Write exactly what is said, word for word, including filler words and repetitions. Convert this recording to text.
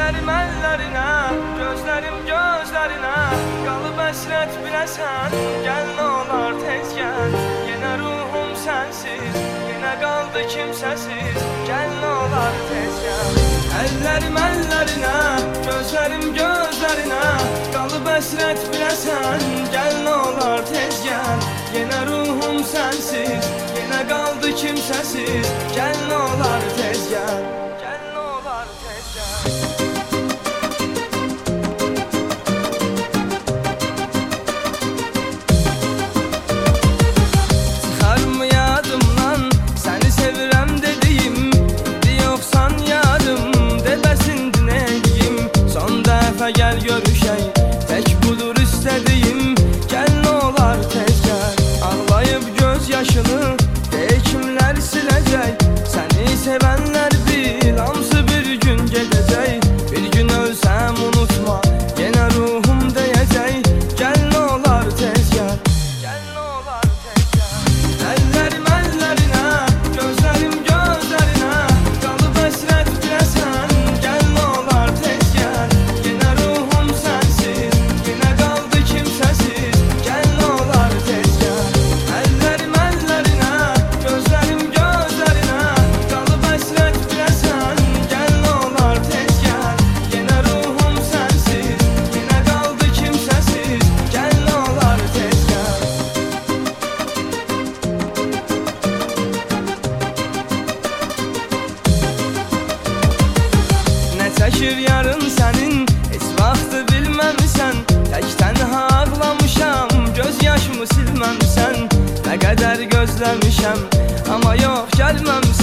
Əllərim əllərinə, gözlərim gözlərinə, qalıb əsrət biləsən. Gəl nə olar tez gəl, yenə ruhum sənsiz, yenə qaldı kimsəsiz. Gəl nə olar tez gəl. Əllərim əllərinə, gözlərim gözlərinə, qalıb əsrət biləsən. Gəl nə olar tez gəl, yenə ruhum sənsiz, yenə qaldı kimsəsiz. Gəl nə olar tez gəl, gəl nə olar tez gəl. Çıxarmı yadımdan səni sevirəm dediyim, indi yoxsan yadım, debəsindir neyim. Son dəfə gəl görüşək, tək budur istədiyim. Gəl nə olar tez gəl, ağlayıb göz yaşını de kimlər siləcək. Səni sevənlər bil, hamısı bir gün gedəcək. Bir gün ölsəm unutma, yenə ruhum deyəcək. Gəl nə olar tez gəl, gəl nə olar tez gəl. Əllərim əllərinə, gözlərim gözlərinə, qalıb əsrət biləsən. Gəl nə olar tez gəl, yenə ruhum sənsiz, yenə qaldı kimsəsiz. Gəl nə olar tez gəl. Əllərim əllərinə, gözlərim gözlərinə, qalıb əsrət biləsən. Gəl nə olar tez gəl, yenə ruhum sənsiz, yenə qaldı kimsəsiz. Gəl nə olar tez gəl. Nə çəkir yarın sənin, heç vaxtı bilməmisən. Tək tənha ağlamışam, göz yaşımı silməmisən. Nə qədər gözləmişəm, amma yox gəlməmisən.